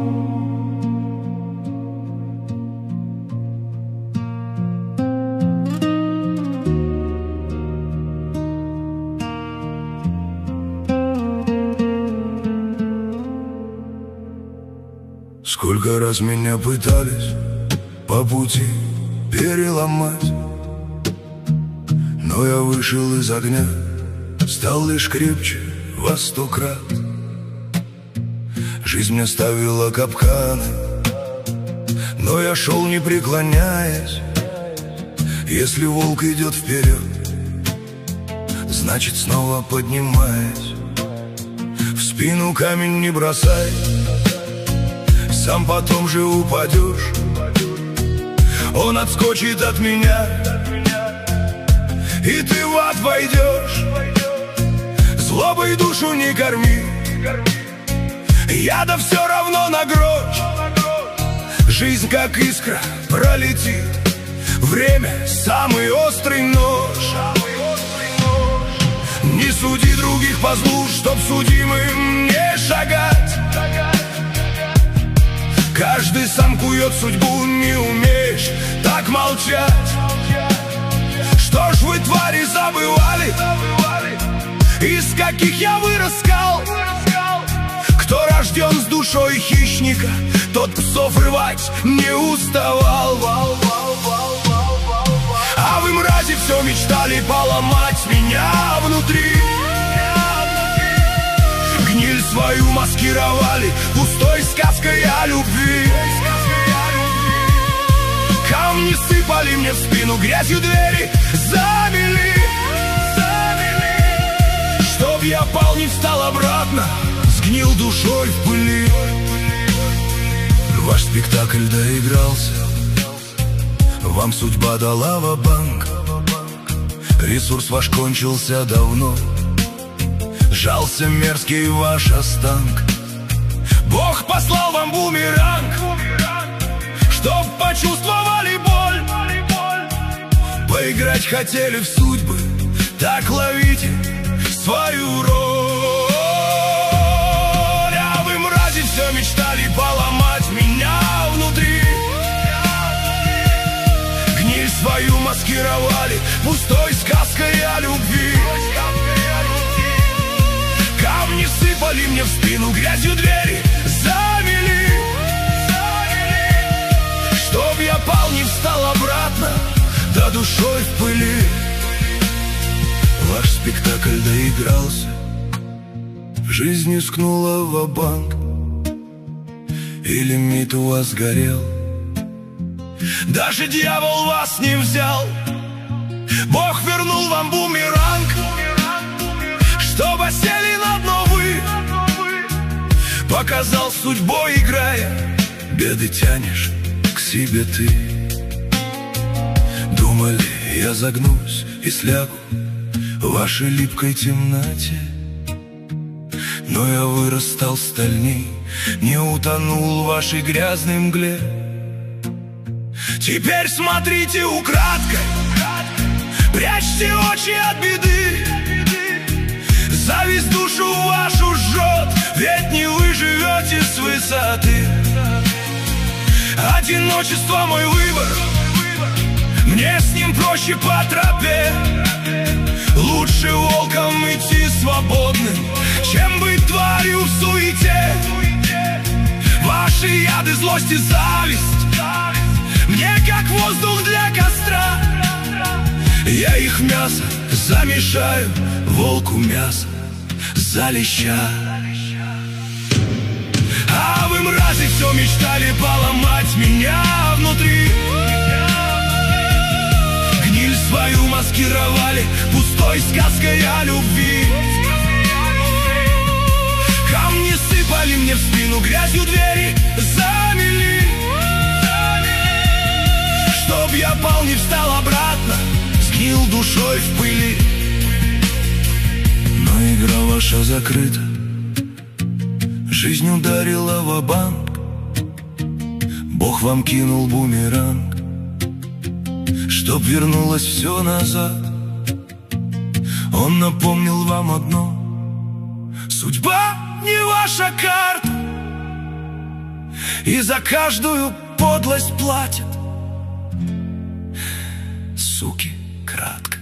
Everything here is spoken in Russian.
Сколько раз меня пытались по пути переломать, но я вышел из огня, стал лишь крепче во 100 крат. Жизнь мне ставила капканы, но я шел не преклоняясь. Если волк идет вперед, значит снова поднимаясь. В спину камень не бросай, сам потом же упадешь. Он отскочит от меня, и ты в ад войдешь. Злобой душу не корми, яда все равно на грош. Жизнь как искра пролетит, время самый острый нож. Не суди других по злу, чтоб судимым не шагать. Каждый сам кует судьбу, не умеешь так молчать. Что ж вы, твари, забывали, из каких я вырос скал? Кто рожден с душой хищника, тот псов рвать не уставал. А вы, мрази, все мечтали поломать меня внутри. Гниль свою маскировали пустой сказкой о любви. Камни сыпали мне в спину, грязью двери замели. Чтоб я пал, не встал обратно, сгнил душой в пыли. Ваш спектакль доигрался, вам судьба дала ва-банк. Ресурс ваш кончился давно, сжался мерзкий ваш останк. Бог послал вам бумеранг, чтоб почувствовали боль. Поиграть хотели в судьбы, так ловите свою роль. А вы, мрази, все мечтали поломать меня внутри. Гниль свою маскировали пустой сказкой о любви. Камни сыпали мне в спину, грязью двери замели. Чтоб я пал, не встал обратно, да душой в пыли. Ваш спектакль доигрался, жизнь искнула ва-банк, и лимит у вас горел. Даже дьявол вас не взял, Бог вернул вам бумеранг, чтоб осели на дно вы. Показал судьбой играя, беды тянешь к себе ты. Думали, я загнусь и слягу в вашей липкой темноте, но я вырос, стал стальней, не утонул в вашей грязной мгле. Теперь смотрите украдкой, прячьте очи от беды. Зависть душу вашу жжет, ведь не вы живете с высоты. Одиночество мой выбор, мне с ним проще по тропе. Лучше волком идти свободным, чем быть тварью в суете. Ваши яды, злость и зависть мне как воздух для костра. Я их мясо замешаю, волку мясо за леща. А вы, мрази, все мечтали поломать меня внутри. Гниль свою маскировали пустой сказкой о любви. Камни сыпали мне в спину, грязью двери замели. Чтоб я пал, не встал обратно, сгнил душой в пыли. Но игра ваша закрыта, жизнь ударила ва-банк. Бог вам кинул бумеранг, чтоб вернулось все назад. Он напомнил вам одно: судьба не ваша карта. и за каждую подлость платят. Суки, кратко.